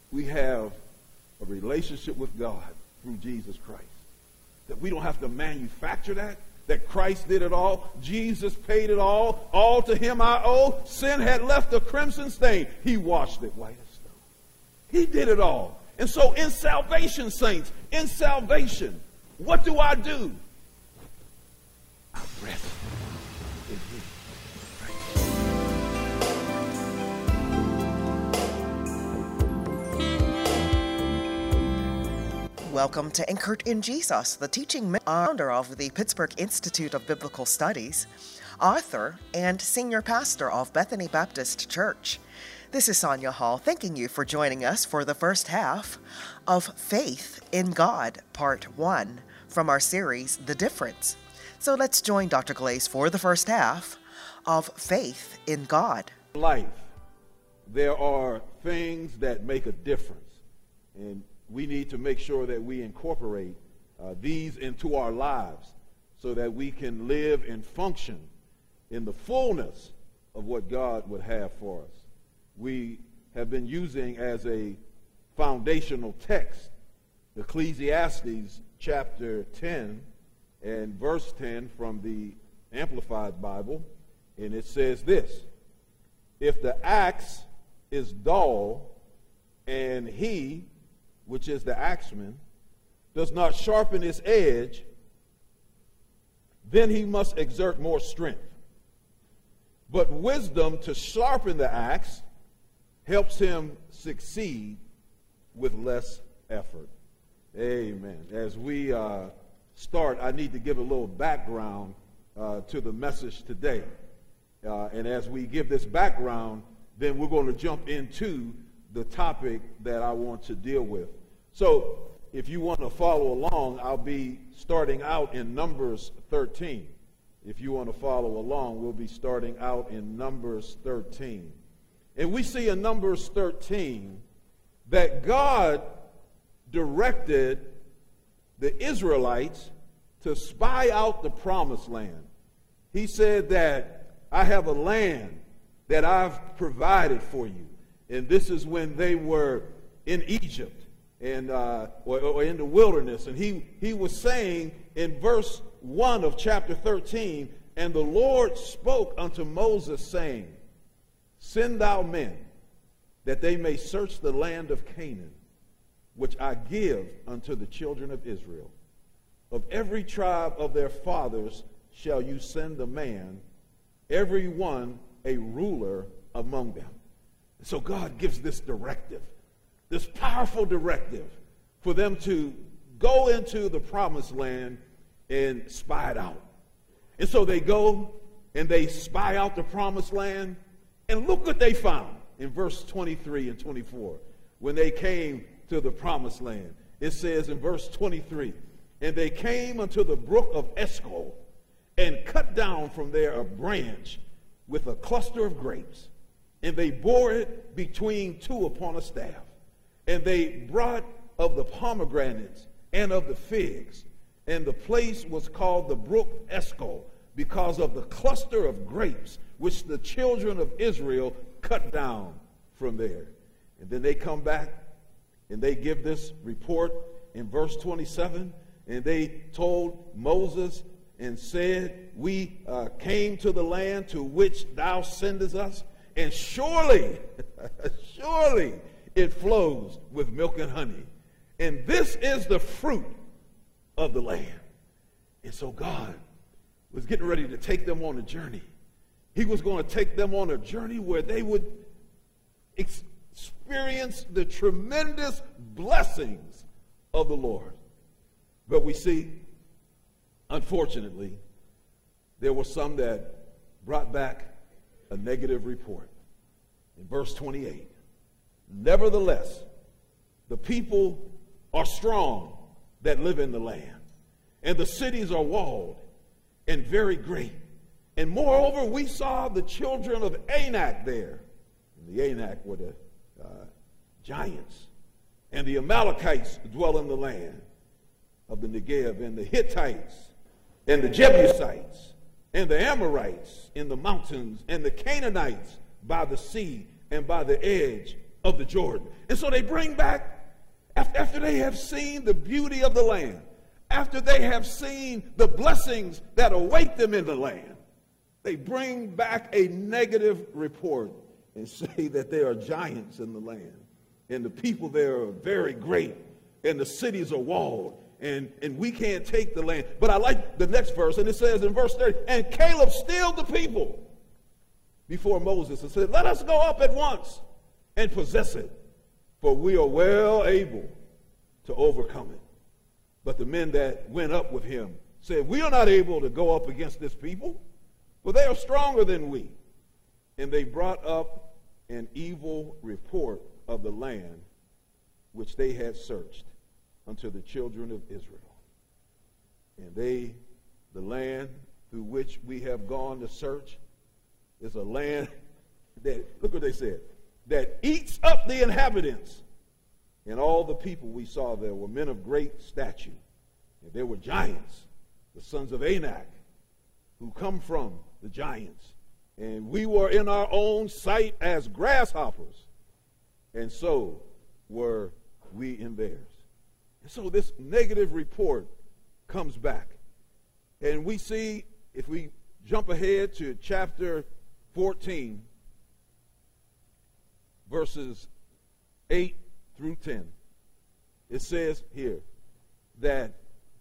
we have a relationship with God through Jesus Christ. That we don't have to manufacture that Christ did it all. Jesus paid it all to him I owe. Sin had left a crimson stain. He washed it white as snow. He did it all. And so in salvation, saints, in salvation, what do? I rest in him. Welcome to Anchored in Jesus, the teaching founder of the Pittsburgh Institute of Biblical Studies, author and senior pastor of Bethany Baptist Church. This is Sonia Hall, thanking you for joining us for the first half of Faith in God, Part 1, from our series, The Difference. So let's join Dr. Glaze for the first half of Faith in God. In life, there are things that make a difference, and we need to make sure that we incorporate these into our lives so that we can live and function in the fullness of what God would have for us. We have been using as a foundational text Ecclesiastes chapter 10 and verse 10 from the Amplified Bible, and it says this: if the axe is dull and he, which is the axeman, does not sharpen its edge, then he must exert more strength. But wisdom to sharpen the axe helps him succeed with less effort. Amen. As we start, I need to give a little background to the message today. And as we give this background, then we're going to jump into the topic that I want to deal with. So, if you want to follow along, I'll be starting out in Numbers 13. If you want to follow along, we'll be starting out in Numbers 13. And we see in Numbers 13 that God directed the Israelites to spy out the promised land. He said that I have a land that I've provided for you. And this is when they were in Egypt and or in the wilderness. And he was saying in verse 1 of chapter 13, and the Lord spoke unto Moses, saying, send thou men, that they may search the land of Canaan, which I give unto the children of Israel. Of every tribe of their fathers shall you send a man, every one a ruler among them. So God gives this directive, this powerful directive, for them to go into the promised land and spy it out. And so they go and they spy out the promised land, and look what they found in verse 23 and 24. When they came to the promised land, it says in verse 23, and they came unto the brook of Eshcol, and cut down from there a branch with a cluster of grapes, and they bore it between two upon a staff. And they brought of the pomegranates and of the figs, and the place was called the brook Eshcol, because of the cluster of grapes which the children of Israel cut down from there. And then they come back and they give this report in verse 27, and they told Moses and said, we came to the land to which thou sendest us, and surely, surely it flows with milk and honey. And this is the fruit of the land. And so God was getting ready to take them on a journey. He was going to take them on a journey where they would experience the tremendous blessings of the Lord. But we see, unfortunately, there were some that brought back a negative report. In verse 28, nevertheless, the people are strong that live in the land, and the cities are walled and very great. And moreover, we saw the children of Anak there. And the Anak were the giants. And the Amalekites dwell in the land of the Negev, and the Hittites, and the Jebusites, and the Amorites in the mountains, and the Canaanites by the sea and by the edge of the Jordan. And so they bring back, after they have seen the beauty of the land, after they have seen the blessings that await them in the land, they bring back a negative report and say that there are giants in the land, and the people there are very great, and the cities are walled, and we can't take the land. But I like the next verse, and it says in verse 30, and Caleb stilled the people before Moses and said, let us go up at once and possess it, for we are well able to overcome it. But the men that went up with him said, we are not able to go up against this people, for they are stronger than we. And they brought up an evil report of the land which they had searched unto the children of Israel. And the land through which we have gone to search is a land that, look what they said, that eats up the inhabitants. And all the people we saw there were men of great stature. And there were giants, the sons of Anak, who come from the giants. And we were in our own sight as grasshoppers. And so were we in theirs. And so this negative report comes back. And we see, if we jump ahead to chapter 14, verses 8 through 10, it says here that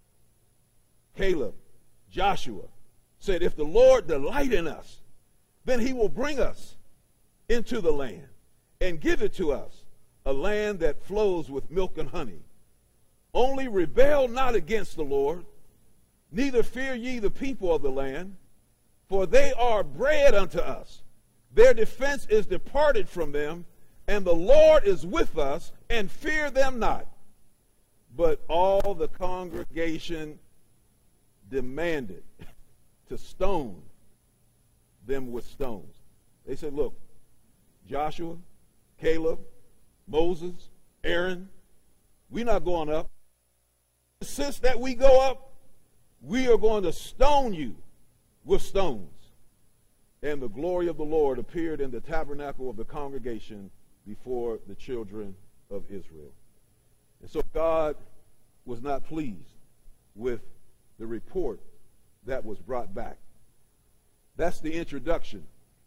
Caleb, Joshua, said, if the Lord delight in us, then he will bring us into the land and give it to us, a land that flows with milk and honey. Only rebel not against the Lord, neither fear ye the people of the land, for they are bread unto us. Their defense is departed from them, and the Lord is with us, and fear them not. But all the congregation demanded to stone them with stones. They said, look, Joshua, Caleb, Moses, Aaron, we're not going up. Since that we go up, we are going to stone you with stones. And the glory of the Lord appeared in the tabernacle of the congregation before the children of Israel. And so God was not pleased with the report that was brought back. That's the introduction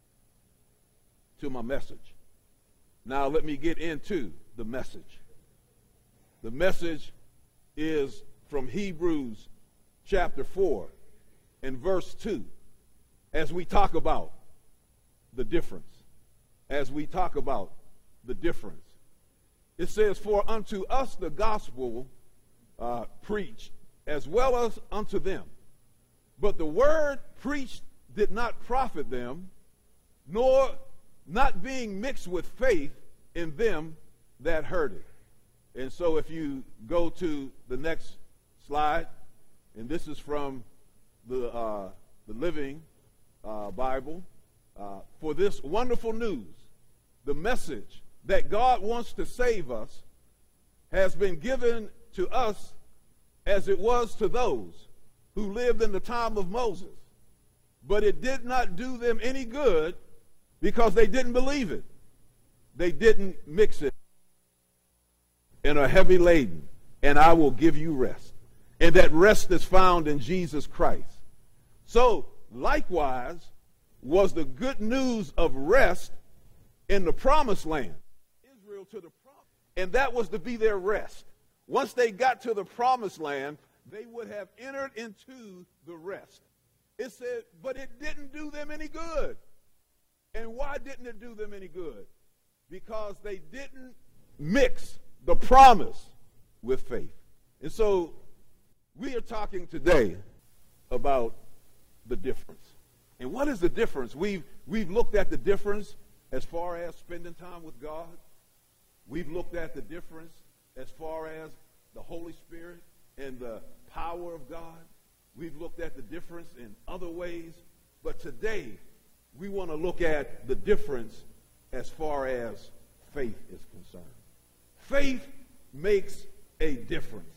to my message. Now let me get into the message. The message is from Hebrews chapter 4 and verse 2. As we talk about the difference. As we talk about the difference. It says, for unto us the gospel preached, as well as unto them. But the word preached did not profit them, nor not being mixed with faith in them that heard it. And so if you go to the next slide, and this is from the Living Bible, for this wonderful news, the message that God wants to save us has been given to us as it was to those who lived in the time of Moses. But it did not do them any good because they didn't believe it. They didn't mix it and are heavy laden, and I will give you rest. And that rest is found in Jesus Christ. So, likewise, was the good news of rest in the promised land. Israel to the promise. And that was to be their rest. Once they got to the promised land, they would have entered into the rest. It said, but it didn't do them any good. And why didn't it do them any good? Because they didn't mix the promise with faith. And so we are talking today about the difference. And what is the difference? We've looked at the difference as far as spending time with God. We've looked at the difference as far as the Holy Spirit and the power of God. We've looked at the difference in other ways. But today, we want to look at the difference as far as faith is concerned. Faith makes a difference.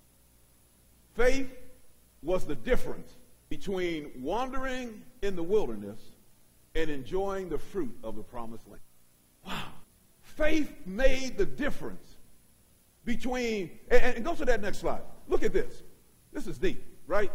Faith was the difference between wandering in the wilderness and enjoying the fruit of the promised land. Wow. Faith made the difference between, and go to that next slide. Look at this. This is deep, right?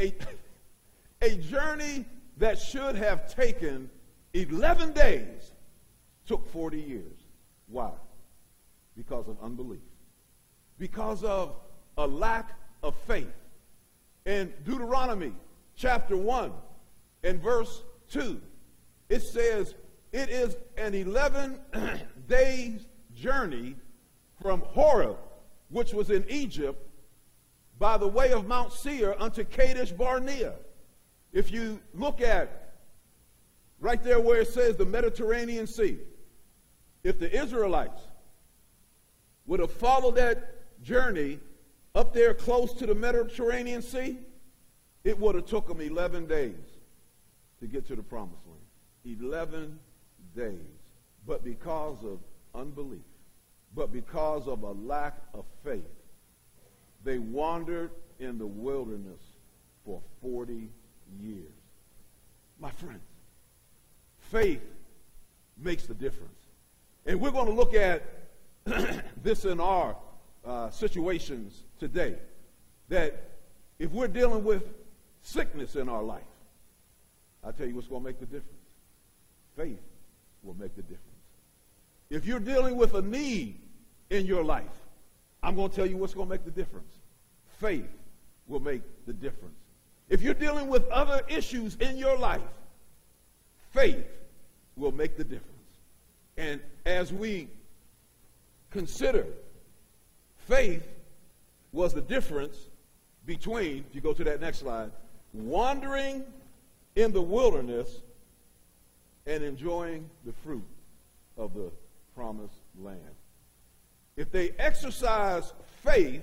A journey that should have taken 11 days took 40 years. Why? Because of unbelief. Because of a lack of faith. In Deuteronomy chapter 1 and verse 2, it says, it is an 11 days journey from Horeb, which was in Egypt, by the way of Mount Seir unto Kadesh Barnea. If you look at right there where it says the Mediterranean Sea, if the Israelites would have followed that journey up there close to the Mediterranean Sea, it would have took them 11 days to get to the promised land. 11 days. But because of unbelief, but because of a lack of faith, they wandered in the wilderness for 40 years. My friends, faith makes the difference. And we're going to look at this in our situations today, that if we're dealing with sickness in our life, I'll tell you what's going to make the difference. Faith will make the difference. If you're dealing with a need in your life, I'm going to tell you what's going to make the difference. Faith will make the difference. If you're dealing with other issues in your life, faith will make the difference. And as we consider, faith was the difference between, if you go to that next slide, wandering in the wilderness and enjoying the fruit of the promised land. If they exercise faith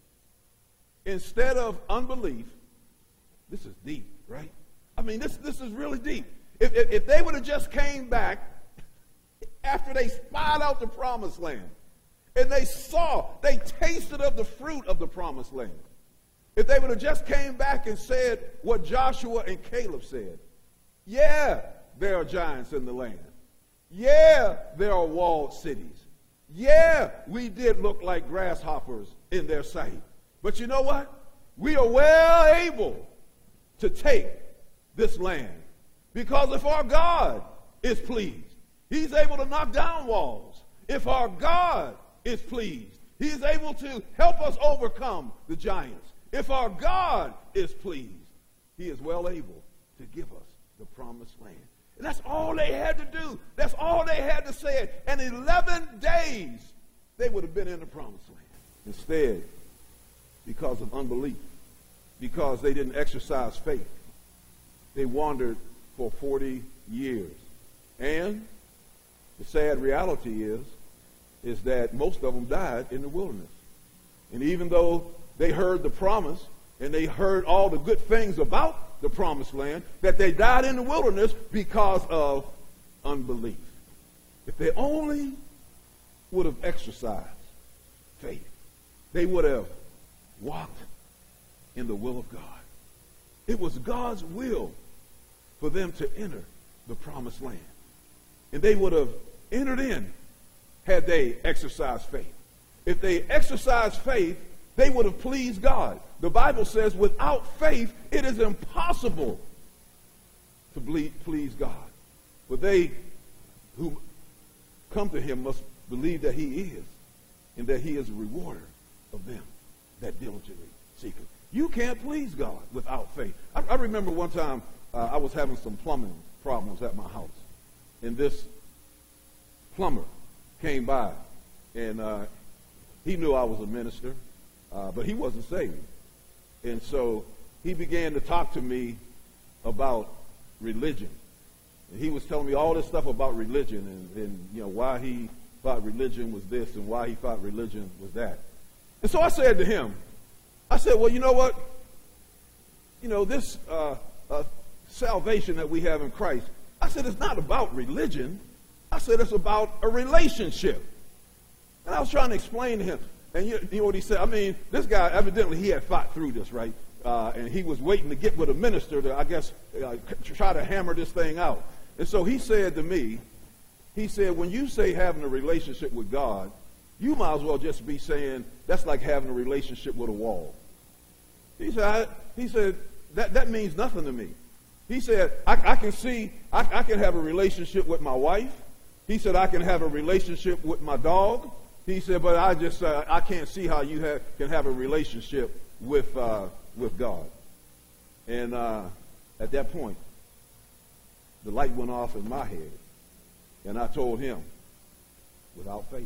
instead of unbelief, this is deep, right? I mean, this is really deep. If they would have just came back after they spied out the promised land and they tasted of the fruit of the promised land, if they would have just came back and said what Joshua and Caleb said, yeah, there are giants in the land. Yeah, there are walled cities. Yeah, we did look like grasshoppers in their sight. But you know what? We are well able to take this land. Because if our God is pleased, he's able to knock down walls. If our God is pleased, he's able to help us overcome the giants. If our God is pleased, he is well able to give us the promised land. And that's all they had to do. That's all they had to say. And 11 days, they would have been in the promised land. Instead, because of unbelief, because they didn't exercise faith, they wandered for 40 years. And the sad reality is that most of them died in the wilderness. And even though they heard the promise and they heard all the good things about the promised land, that they died in the wilderness because of unbelief. If they only would have exercised faith, they would have walked in the will of God. It was God's will for them to enter the promised land. And they would have entered in had they exercised faith. If they exercised faith, they would have pleased God. The Bible says without faith, it is impossible to please God. But they who come to him must believe that he is, and that he is a rewarder of them that diligently seek him. You can't please God without faith. I remember one time I was having some plumbing problems at my house. And this plumber came by, and he knew I was a minister, but he wasn't saved. And so he began to talk to me about religion. And he was telling me all this stuff about religion and you know, why he thought religion was this and why he thought religion was that. And so I said to him, I said, well, you know what? You know, this salvation that we have in Christ, I said, it's not about religion. I said, it's about a relationship. And I was trying to explain to him. And you know what he said? I mean, this guy, evidently, he had fought through this, right? And he was waiting to get with a minister to, I guess, try to hammer this thing out. And so he said to me, He said, when you say having a relationship with God, you might as well just be saying that's like having a relationship with a wall. He said, that means nothing to me. He said, I can have a relationship with my wife. He said, I can have a relationship with my dog. He said, but I can't see how you can have a relationship with God. And at that point, the light went off in my head. And I told him, without faith.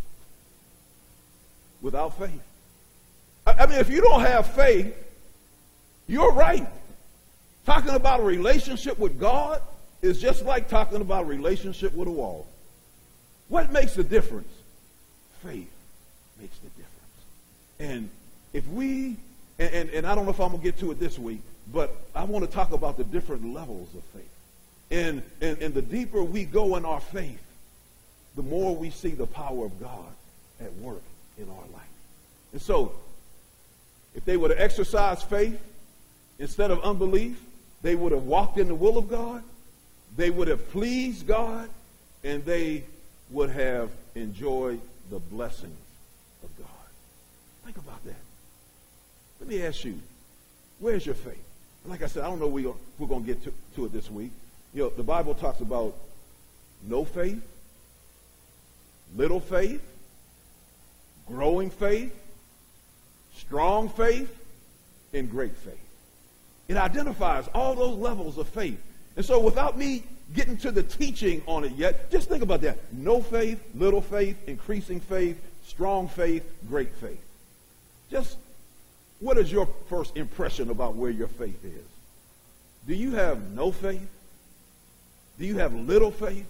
Without faith. I mean, if you don't have faith, you're right. Talking about a relationship with God is just like talking about a relationship with a wall. What makes the difference? Faith makes the difference. And if we, and I don't know if I'm going to get to it this week, but I want to talk about the different levels of faith. And the deeper we go in our faith, the more we see the power of God at work in our life. And so, if they would have exercised faith instead of unbelief, they would have walked in the will of God, they would have pleased God, and they would have enjoyed the blessings of God. Think about that. Let me ask you, where's your faith? Like I said, I don't know if we're going to get to it this week. You know, the Bible talks about no faith, little faith, growing faith, strong faith, and great faith. It identifies all those levels of faith. And so without me getting to the teaching on it yet, just think about that. No faith, little faith, increasing faith, strong faith, great faith. Just what is your first impression about where your faith is? Do you have no faith? Do you have little faith?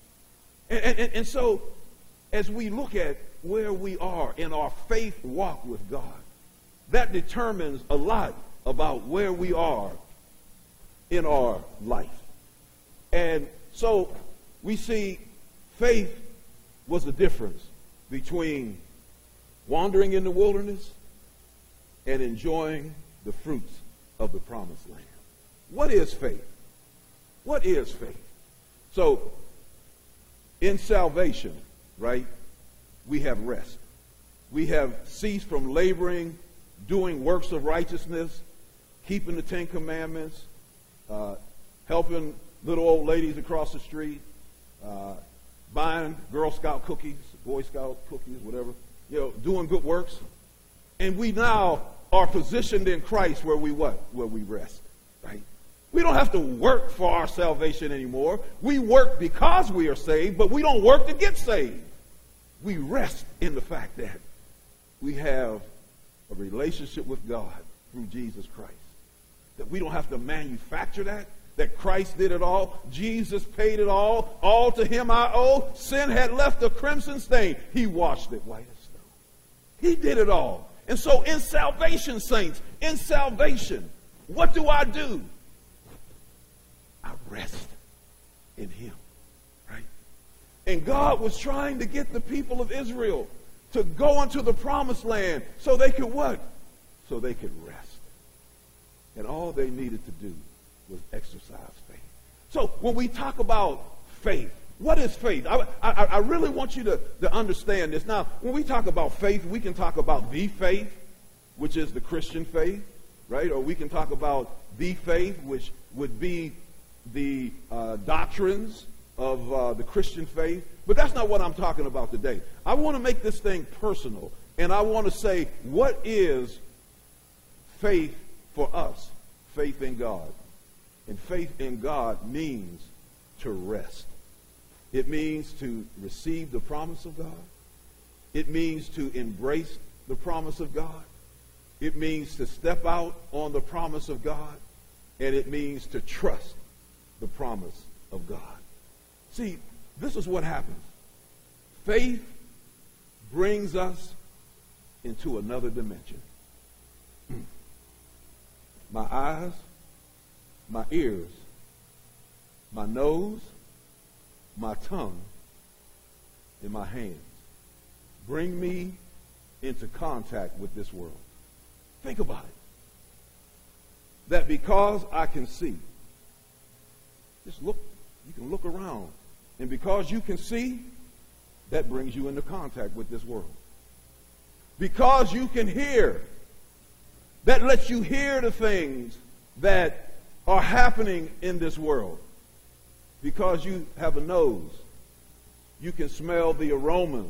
And so as we look at where we are in our faith walk with God, that determines a lot about where we are in our life. And so we see faith was the difference between wandering in the wilderness and enjoying the fruits of the promised land. What is faith? What is faith? So in salvation, right, we have rest. We have ceased from laboring, doing works of righteousness, keeping the Ten Commandments, helping little old ladies across the street, buying Girl Scout cookies, Boy Scout cookies, whatever, doing good works. And we now are positioned in Christ where we what? Where we rest, right? We don't have to work for our salvation anymore. We work because we are saved, but we don't work to get saved. We rest in the fact that we have a relationship with God through Jesus Christ. That we don't have to manufacture that Christ did it all. Jesus paid it all to him I owe. Sin had left a crimson stain. He washed it white as snow. He did it all. And so in salvation, saints, in salvation, what do? I rest in him, right? And God was trying to get the people of Israel to go into the promised land so they could what? So they could rest. And all they needed to do was exercise faith. So when we talk about faith, what is faith? I really want you to understand this. Now, when we talk about faith, we can talk about the faith, which is the Christian faith, right? Or we can talk about the faith, which would be the doctrines of the Christian faith. But that's not what I'm talking about today. I want to make this thing personal. And I want to say, what is faith for us? Faith in God. And faith in God means to rest. It means to receive the promise of God. It means to embrace the promise of God. It means to step out on the promise of God. And it means to trust the promise of God. See, this is what happens. Faith brings us into another dimension. My eyes, my ears, my nose, my tongue, and my hands bring me into contact with this world. Think about it. That because I can see, just look, you can look around And because you can see, that brings you into contact with this world. Because you can hear, that lets you hear the things that are happening in this world. Because you have a nose, you can smell the aromas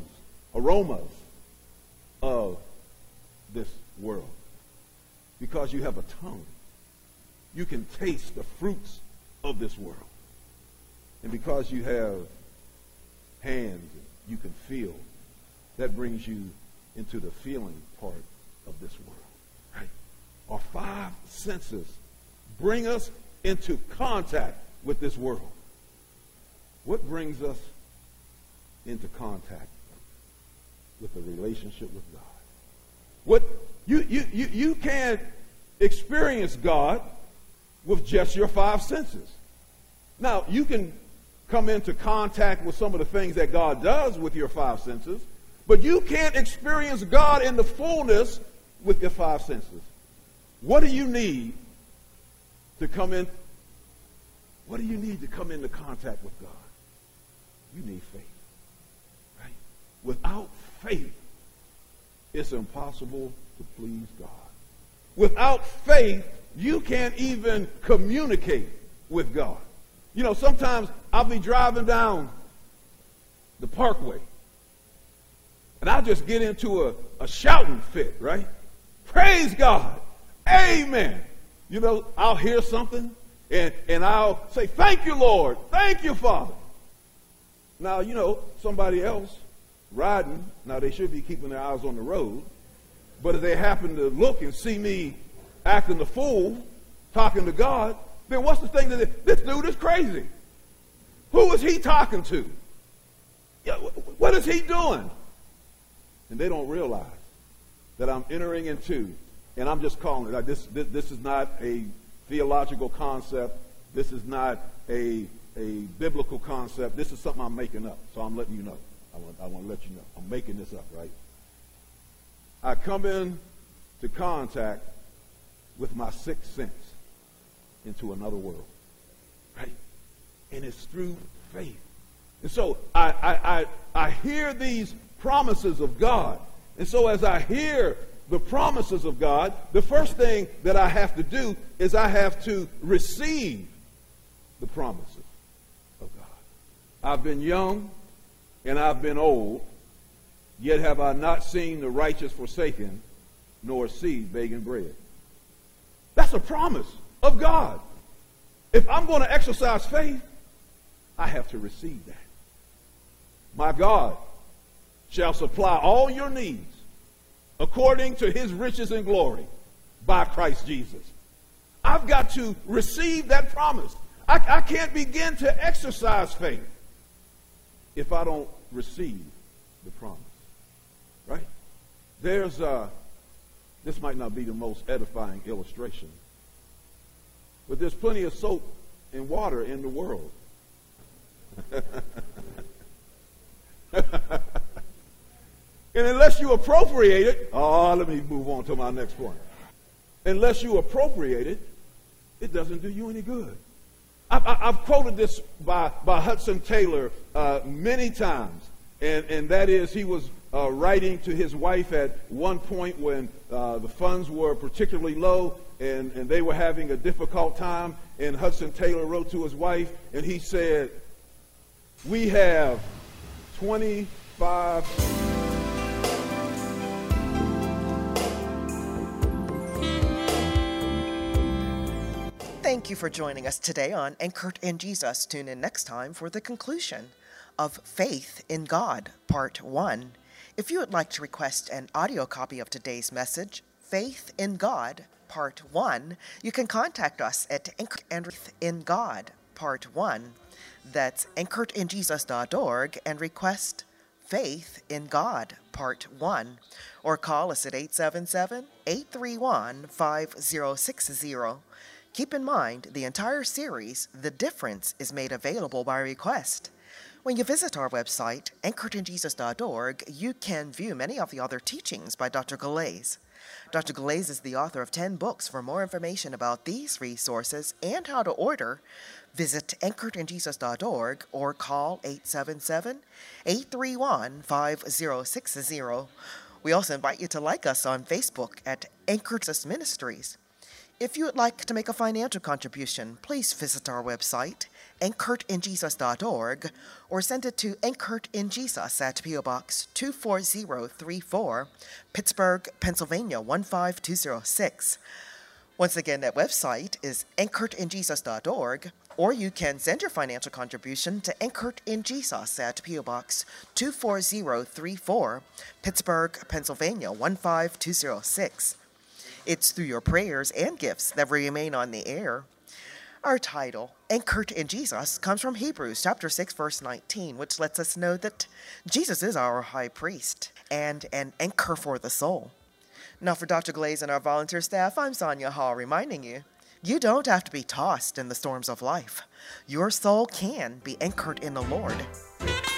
of this world. Because you have a tongue, you can taste the fruits of this world. And because you have hands, you can feel. That brings you into the feeling part of this world. Right? Our five senses bring us into contact with this world. What brings us into contact with a relationship with God? What you can't experience God with just your five senses. Now, you can come into contact with some of the things that God does with your five senses, but you can't experience God in the fullness with your five senses. What do you need to come in? What do you need to come into contact with God? You need faith. Right? Without faith, it's impossible to please God. Without faith, you can't even communicate with God. You know, sometimes I'll be driving down the parkway, and I'll just get into a shouting fit, right? Praise God. Amen. You know, I'll hear something, and I'll say, thank you, Lord. Thank you, Father. Now, you know, somebody else riding, now they should be keeping their eyes on the road, but if they happen to look and see me acting the fool, talking to God, then what's the thing that this dude is crazy? Who is he talking to? What is he doing? And they don't realize that I'm entering into, and I'm just calling it, like this is not a theological concept. This is not a biblical concept. This is something I'm making up. So I'm letting you know. I want to let you know. I'm making this up, right? I come in to contact with my sixth sense into another world, right? And it's through faith. And so I hear these promises of God. And so as I hear the promises of God, the first thing that I have to do is I have to receive the promises of God. I've been young and I've been old, yet have I not seen the righteous forsaken, nor seed begging bread. That's a promise of God. If I'm going to exercise faith, I have to receive that. My God shall supply all your needs according to his riches and glory by Christ Jesus. I've got to receive that promise. I can't begin to exercise faith if I don't receive the promise. Right? There's this might not be the most edifying illustration, but there's plenty of soap and water in the world. And unless you appropriate it, let me move on to my next point. Unless you appropriate it, it doesn't do you any good. I've quoted this by Hudson Taylor many times, and that is he was writing to his wife at one point when the funds were particularly low and they were having a difficult time, and Hudson Taylor wrote to his wife, and he said, we have 25... Thank you for joining us today on Anchored in Jesus. Tune in next time for the conclusion of Faith in God, Part 1. If you would like to request an audio copy of today's message, Faith in God, Part 1, you can contact us at Anchored in God, Part 1. That's anchoredinjesus.org and request Faith in God, Part 1. Or call us at 877-831-5060. Keep in mind, the entire series, The Difference, is made available by request. When you visit our website, anchoredinjesus.org, you can view many of the other teachings by Dr. Galais. Dr. Galais is the author of 10 books. For more information about these resources and how to order, visit anchoredinjesus.org or call 877-831-5060. We also invite you to like us on Facebook at Anchored Jesus Ministries. If you would like to make a financial contribution, please visit our website, anchoredinjesus.org, or send it to Anchored in Jesus at P.O. Box 24034, Pittsburgh, Pennsylvania 15206. Once again, that website is anchoredinjesus.org, or you can send your financial contribution to Anchored in Jesus at P.O. Box 24034, Pittsburgh, Pennsylvania 15206. It's through your prayers and gifts that we remain on the air. Our title, Anchored in Jesus, comes from Hebrews chapter 6, verse 19, which lets us know that Jesus is our high priest and an anchor for the soul. Now for Dr. Galais and our volunteer staff, I'm Sonia Hall, reminding you, you don't have to be tossed in the storms of life. Your soul can be anchored in the Lord.